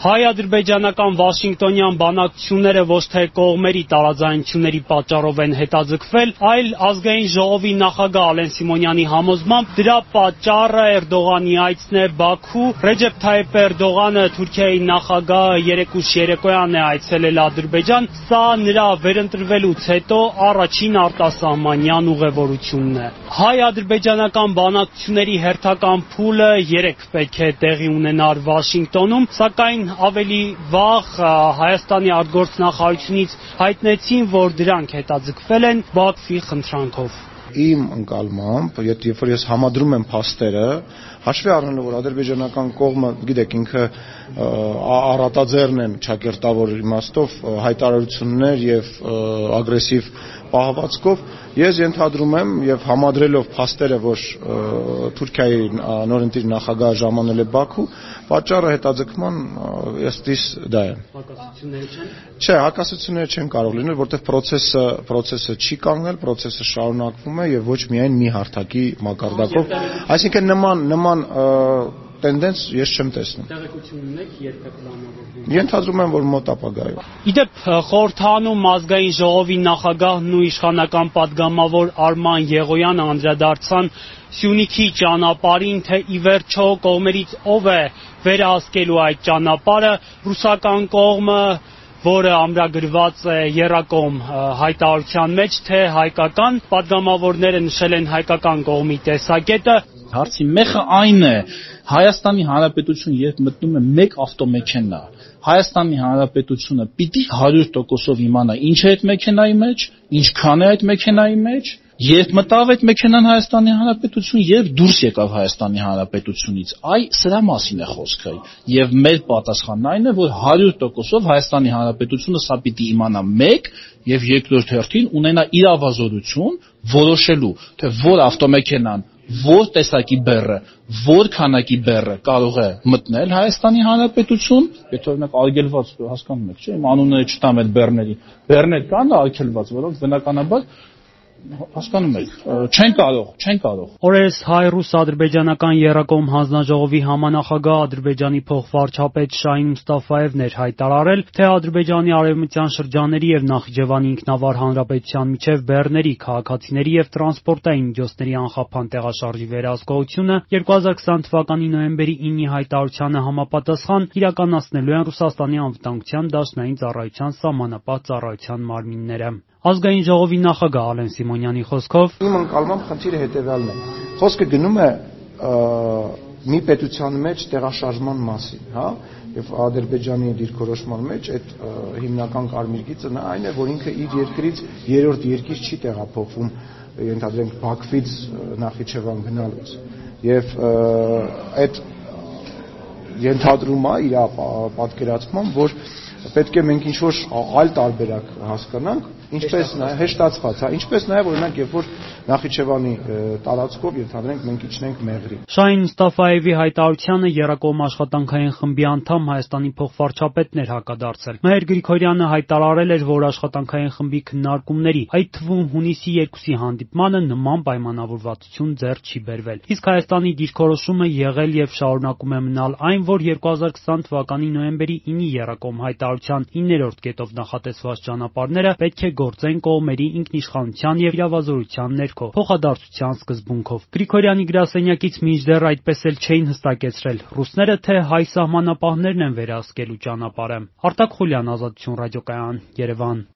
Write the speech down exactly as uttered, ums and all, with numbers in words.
Հայ-ադրբեջանական Վաշինգտոնյան բանակցությունները ոչ թե կողմերի տարաձայնությունների պատճառով են հետաձգվել, այլ ազգային ժողովի նախագահ Ալեն Սիմոնյանի համոզմամբ դրա պատճառը Էրդողանի այցն է Բաքու։ Ռեջեփ Թայիփ Էրդողանը Թուրքիայի նախագահը երեկուշ երեկոյան է այցելել Ադրբեջան։ Սա նրա վերընտրվելուց հետո առաջին արտասահմանյան ուղևորությունն է։ Հայ-ադրբեջանական բանակցությունների հերթական փուլը երեկ պետք է տեղի ունենար Վաշինգտոնում, սակայն ավելի վաղ Հայաստանի արտգործնախարարությունից հայտնեցին, որ դրանք հետաձգվել են Բաքվի խնդրանքով։ Իմ ընկալմամբ, երբ որ ես համադրում եմ փաստերը, հաշվի առնելով, որ ադրբեջանական կողմը, գիտեք, ինքը առատաձեռն են ճակերտավոր իմաստով հայտարարություններ եւ ագրեսիվ պահվածքով, ես ենթադրում եմ եւ համադրելով փաստերը, որ Թուրքիայի նորընտիր նախագահը ժամանել է Բաքու, պատճառը հետաձգման ըստիս դա է։ Հակասություններ չեն։ Չէ, հակասություններ չեն կարող լինել, որտեղ process-ը process-ը չի կանգնել, process-ը շարունակվում է եւ ոչ միայն մի հարթակի մակարդակով, այսինքն նման նման տենդենս ես չեմ տեսնում։ Տեղեկություն ունեք երբ է պլանավորվում։ Ենթադրում եմ, որ մոտ ապագայում։ Իդեպ խորհրդանում ազգային ժողովի նախագահն ու իշխանական պատգամավոր Արման Եղոյանը անդրադարձան Սյունիքի ճանապարհին, թե ի վերջո կողմերից ով է վերահսկելու այդ ճանապարհը, ռուսական կողմը, որը ամրագրված է եռակողմ հայտարարության մեջ, թե հայկական պատգամավորները նշել են հայկական կողմի տեսակետը։ Հարցի մեխը այն է, Հայաստանի Հանրապետություն երբ մտնում է մեկ ավտոմեքենա, Հայաստանի Հանրապետությունը պիտի հարյուր տոկոսով իմանա ինչ է այդ մեքենայի մեջ, ինչքան է այդ մեքենայի մեջ, երբ մտավ այդ մեքենան Հայաստանի Հանրապետություն, երբ դուրս եկավ Հայաստանի Հանրապետությունից, այ սրա մասին է խոսքը, եւ մեր պատասխանն այն է, որ հարյուր տոկոսով Հայաստանի Հանրապետությունը սա պիտի իմանա մեկ եւ երկրորդ հերթին ունենա իրավազորություն որոշելու, թե որ ավտոմեքենան որ տեսակի բեռը, որ քանակի բեռը կարող է մտնել Հայաստանի Հանրապետություն, եթե օրինակ արգելված հասկանում եք, չէ՞, իմ անունները չտամ այդ բեռների, բեռներ կան արգելված, որոնք բնականաբար հասկանում եք, չեն կարող, չեն կարող։ Օրերս հայ-ռուս-ադրբեջանական եռակողմ հանձնաժողովի համանախագահ Ադրբեջանի փոխվարչապետ Շահին Մուստաֆաևն էր հայտարարել, թե Ադրբեջանի արևմտյան շրջանների եւ Նախիջևանի ինքնավար հանրապետության միջև բեռների, քաղաքացիների եւ տրանսպորտային միջոցների անխափան տեղաշարժի վերահսկողությունը երկու հազար քսան թվականի նոյեմբերի ինը հայտարարությանը համապատասխան իրականացնելու են Ռուսաստանի անվտանգության դաշնային ծառայության սահմանապահ ծառայության մարմինները։ Ազգային ժողովի նախագահ Ալեն Սիմոնյանի խոսքով իմ ընկալմամբ խնդիրը հետևյալն է։ Խոսքը գնում է մի պետության մեջ տեղաշարժման մասին, հա, եւ Ադրբեջանի դիրքորոշման մեջ այդ հիմնական կարմիր գիծը նա այն է, որ ինքը իր երկրից երրորդ երկիր չի տեղափոխվում, ենթադրենք Բաքվից Նախիջևան գնալուց։ Եվ այդ ենթադրում է իր պատկերացմամբ, որ պետք է մենք ինչ-որ այլ տարբերակ հասկանանք, ինչպես նաև հեշտացված, հա, ինչպես նաև օրինակ երբ որ Նախիջևանի տարածքով ենթադրենք մենք իջնենք Մեղրի։ Շահին Մուստաֆաևի հայտարարությանը եռակողմ աշխատանքային խմբի անդամ Հայաստանի փոխվարչապետն էր հակադարձել։ Մհեր Գրիգորյանը հայտարարել էր, որ աշխատանքային խմբի քննարկումների, այդ թվում հունիսի երկուսի հանդիպմանը նման պայմանավորվածություն ձեռք չի բերվել։ Իսկ Հայաստանի դիրքորոշումը եղել եւ շարունակում է մնալ այն, որ երկու հազար քսան թվականի նոյեմբերի ինը եռակողմ հայտարարության իններորդ կետով նախատեսված ճանապարհները պետք է գործեն կողմերի ինքնիշխանության եւ իրավազորության ներքո, փոխադարձության սկզբունքով։ Գրիգորյանի գրասենյակից մինչդեռ այդպես էլ չէին հստակեցրել ռուսները, թե հայ սահմանապահներն են վերահսկելու ճանապարհը։ Արտակ Խուլյան, Ազատություն ռադիոկայան, Երևան։